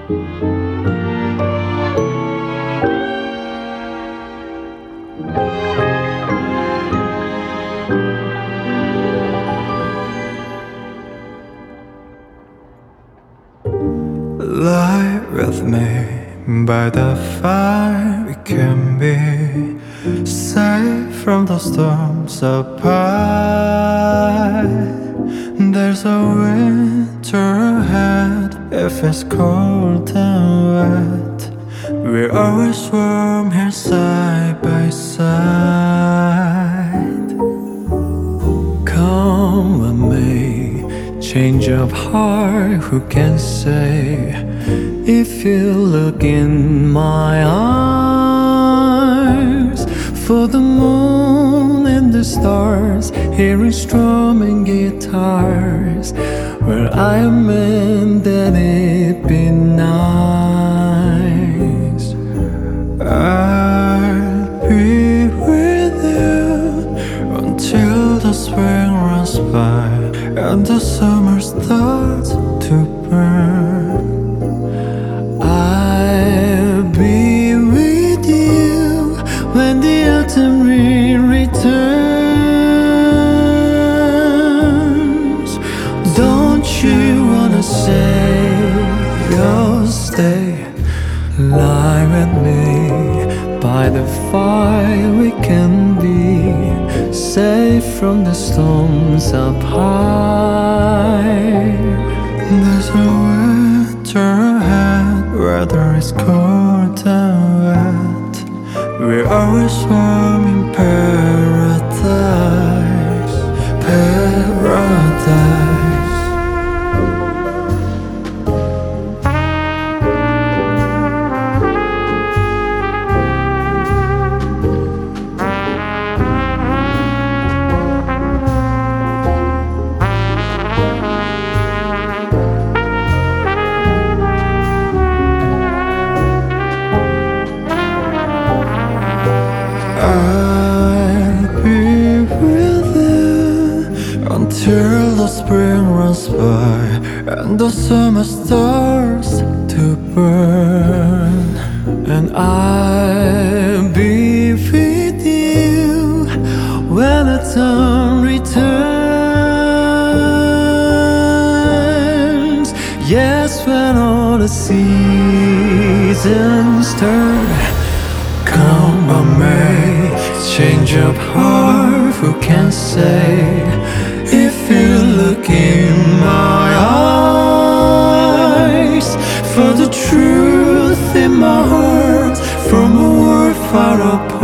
Lie with me by the fire. We can be safe from the storms apart. There's a winter ahead. If it's cold and wet, we're always warm here side by side. Come with me, change of heart, who can say? If you look in my eyes, for the moon and the stars, hearing strumming guitars, where I am meant that it be nice. I'll be with you until the spring runs by and the summer starts to burn. I'll be with you when the autumn rain returns. Don't you wanna say you'll stay? Lie with me by the fire. We can be safe from the storms up high. There's a winter ahead, weather is cold and wet. We're always warm in paradise, paradise. I'll be with you until the spring runs by and the summer starts to burn. And I'll be with you when the time returns. Yes, when all the seasons turn. Come on, May, change of heart, who can say? If you look in my eyes, for the truth in my heart, from a world far apart.